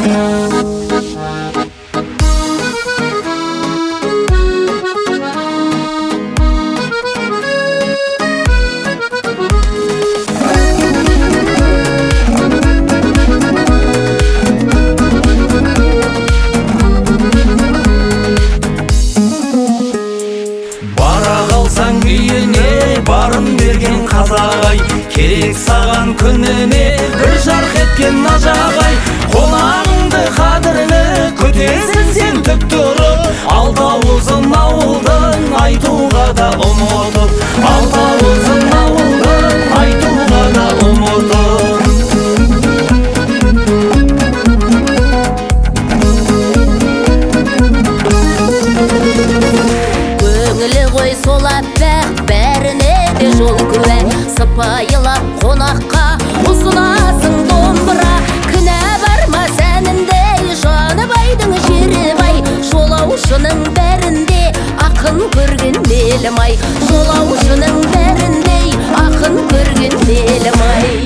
барын берген қазағай, керек саған күніне бір жарқ еткен ажағай. Қонағыңды қадірлі күтесің сен тік тұрып, алты-ауызын ауылдың айтуға да ұмытып, алты-ауызын ауылдың айтуға да ұмытып. Көңілі ғой сол аппақ, бәріне де жол куә. Сыпайылап қонаққа ұсынасың домбыра. Кінә бар ма сәнінде, жаны байдың жері бай. Жолаушының бәрінде ақын көрген мелім-ай, жолаушының бәрінде ақын көрген мелім-ай.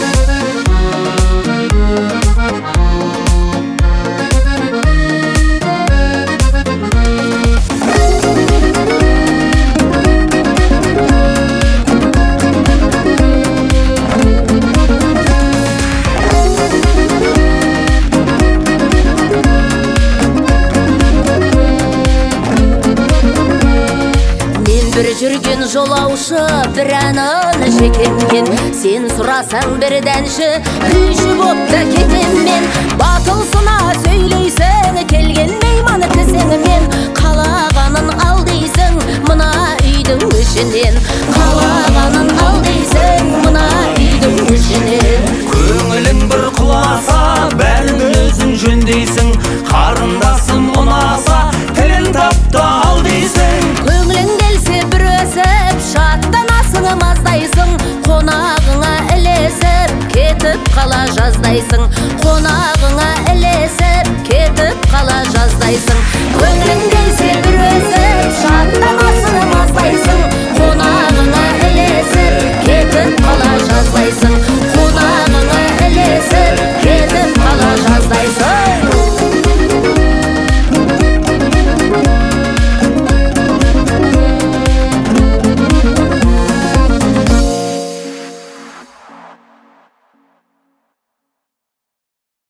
Бір жүрген жолаушы бір әнін жекенген, сен сұрасаң бір дәнші күйші боп та кетем мен. Батылсына сөйлейсің келген мейман кісіңмен, қалағанын ал дейсің мына үйдің ішінен, қалағанын ал дейсің мына үйдің ішінен. Көңілің бір құласа бәрін өзің жөндейсің, қарындасым ұнаса тілін тапты ал дейсің. Көңілің келсе бір өсіп шаттанасың маздайсың, қонағыңа ілесіп кетіп қала жаздайсың, қонағыңа